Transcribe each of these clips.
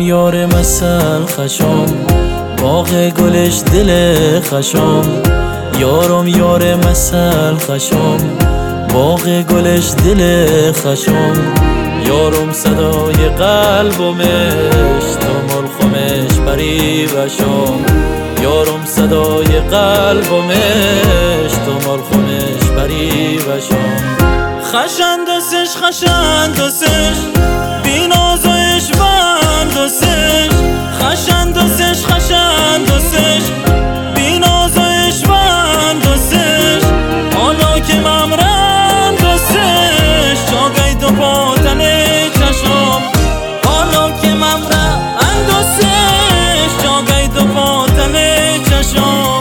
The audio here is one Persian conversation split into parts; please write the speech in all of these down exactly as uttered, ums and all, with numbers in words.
یار مثل خشم، باغ گلش دل خشم. یارم یار مثل خشم، باغ گلش دل خشم. یارم صدای قلبمش، تو ملخمش پری بشم. یارم صدای قلبمش، تو ملخمش پری بشم. خشن دوستش خشن دوستش، بی نازش بند دوستش. خشن دوستش خشن دوستش، بی نازش بند دوستش. حالا که ممرن دوستش، جاگه دو پاتن چشم. حالا که ممرن دوستش، جاگه دو پاتن چشم.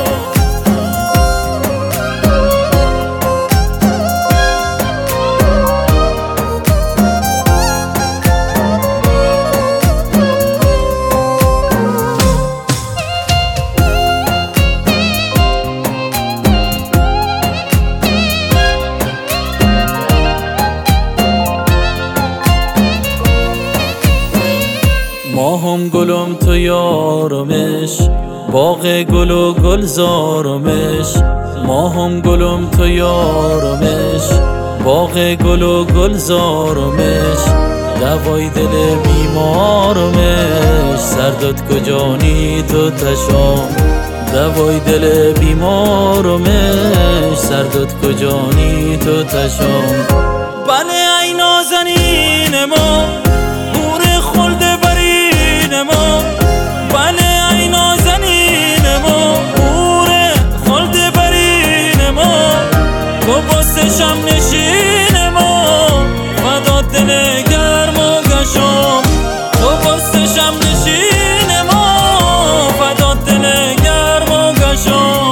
ماهم گلم تو یارمش، باغ گل و گلزارمش. ماهم گلم تو یارمش، باغ گل و گلزارمش. دوای دل بیمارمش، سرداد کجانی تو تشام. دوای دل بیمارمش، سرداد کجانی تو تشام. بله ای نازنین ما، نور خلد برین ما. بله ای نازنین ما، نور خلد برین ما. تو باست شم نشین ما، فدا دل گرم و گشم. تو باست شم نشین ما، فدا دل گرم و گشم.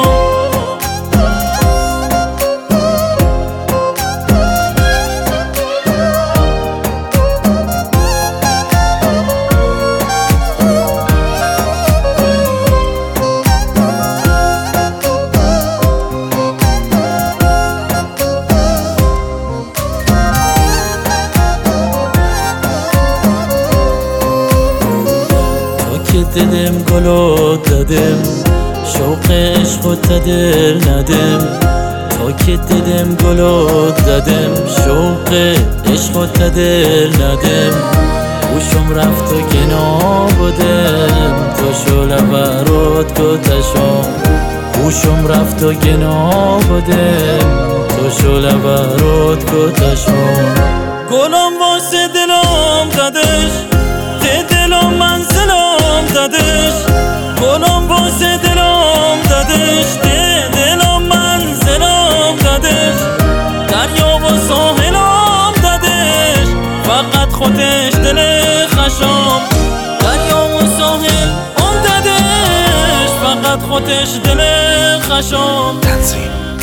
ددم گلو ددم، شوق عشق و تدل ندم. تا که ددم گلو ددم، شوق عشق و تدل ندم. گوشم رفت و گنا بودم، تو شل برات کتشم. گوشم رفت و گنا بودم، تو شل برات کتشم. گلم واسه دلم ددش، ته دلم منزلم ددش. گلم واسه دلم ددش، ته دلم منزلم ددش. دریا و ساحلم ددش، فقط خودش دل خشم. دریا و ساحل اون ددش، فقط خودش دل خشم.